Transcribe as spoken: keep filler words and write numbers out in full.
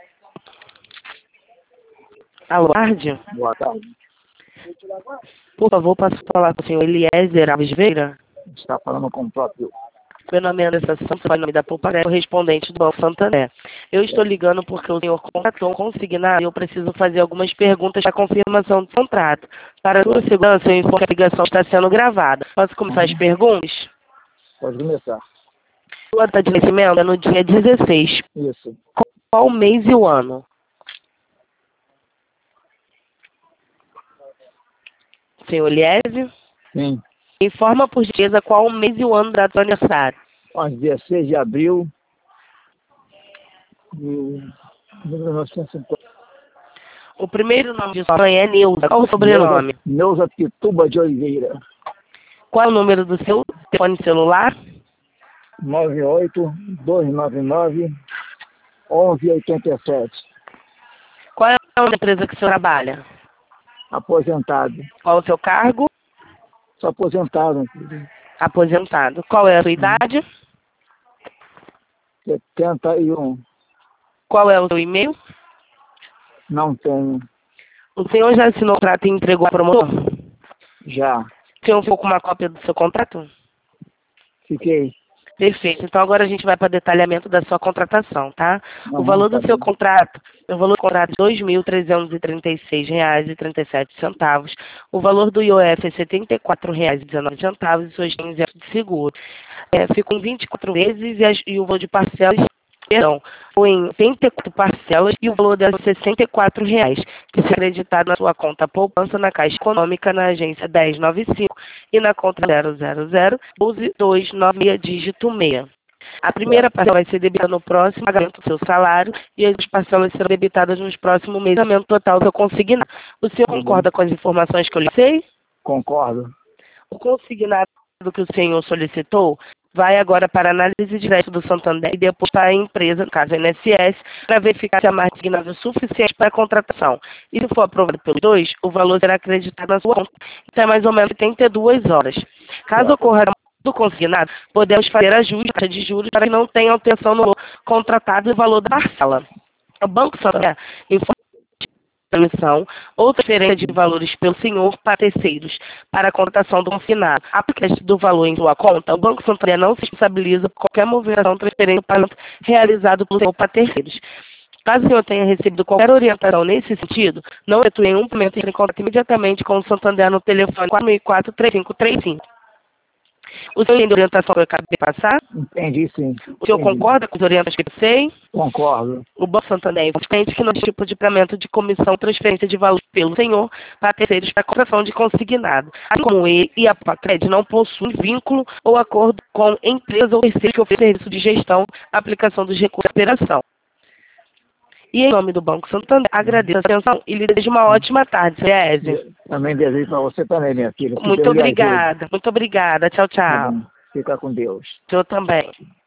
Alô, tarde? Boa tarde. Por favor, posso falar com o senhor Eliezer Alves Vieira? Está falando com o próprio. Meu nome é Anderson Santos, o nome da Poupança, correspondente do Banco Santander. Eu estou ligando porque o senhor contratou um consignado e eu preciso fazer algumas perguntas para confirmação do contrato. Para a sua segurança, eu informo que a ligação está sendo gravada. Posso começar as perguntas? Pode começar. Sua data de nascimento é no dia dezesseis. Isso. Qual o mês e o ano? Senhor Eliezer? Sim. Informa por gentileza qual o mês e o ano da sua aniversário. Às dezesseis de abril de mil novecentos e cinquenta. O primeiro nome de sua mãe é Neuza. Qual o sobrenome? Neuza Pituba de Oliveira. Qual é o número do seu telefone celular? nove oito dois nove nove um um oito sete. Qual é a empresa que o senhor trabalha? Aposentado. Qual é o seu cargo? Sou aposentado. Aposentado. Qual é a sua idade? setenta e um. Qual é o seu e-mail? Não tenho. O senhor já assinou o contrato e entregou a promotor? Já. O senhor ficou com uma cópia do seu contrato? Fiquei. Perfeito. Então agora a gente vai para detalhamento da sua contratação, tá? Não, o valor tá do seu bem. contrato, o valor do contrato é dois mil trezentos e trinta e seis reais e trinta e sete centavos. O valor do I O F é setenta e quatro reais e dezenove centavos e suas bens de seguro. É, ficam vinte e quatro vezes e, as, e o valor de parcelas, perdão, foi em oitenta e quatro parcelas e o valor delas é sessenta e quatro reais, que será acreditado na sua conta poupança na Caixa Econômica, na agência dez noventa e cinco e na conta zero zero zero um dois nove seis dígito seis. A primeira parcela vai ser debitada no próximo pagamento do seu salário e as parcelas serão debitadas nos próximos meses, pagamento total do seu consignado. O senhor concorda com as informações que eu lhe sei? Concordo. O consignado que o senhor solicitou vai agora para a análise de crédito do Santander e depois para a empresa, no caso a N S S, para verificar se a margem consignada é suficiente para a contratação. E se for aprovado pelos dois, o valor será acreditado na sua conta. Então é mais ou menos oitenta e duas horas. Caso ocorra do consignado, podemos fazer ajuste taxa de juros para que não tenha alteração no contratado e o valor da parcela. O Banco Santander informa emissão ou transferência de valores pelo senhor para terceiros para a contratação do consignado. A aplicação do valor em sua conta, o Banco Santander não se responsabiliza por qualquer movimentação, transferência ou pagamento realizado pelo senhor para terceiros. Caso o senhor tenha recebido qualquer orientação nesse sentido, não efetue nenhum pagamento, entre em contato imediatamente com o Santander no telefone quatro mil e quatro, três cinco três cinco. O senhor entende a orientação que eu acabei de passar? Entendi, sim. O senhor Entendi. concorda com as orientações que eu sei? Concordo. O Banco Santander entende que não é tipo de pagamento de comissão transferência de valor pelo senhor para terceiros para contratação de consignado. Assim como ele e a Pacred não possuem vínculo ou acordo com empresa ou terceiro que ofereça serviço de gestão, aplicação dos recursos de operação. E em nome do Banco Santander, agradeço a atenção e lhe desejo uma ótima tarde, César. Também desejo para você também, minha filha. Que Muito Deus lhe ajude. obrigada, muito obrigada. Tchau, Tá tchau. bom. Fica com Deus. Eu também.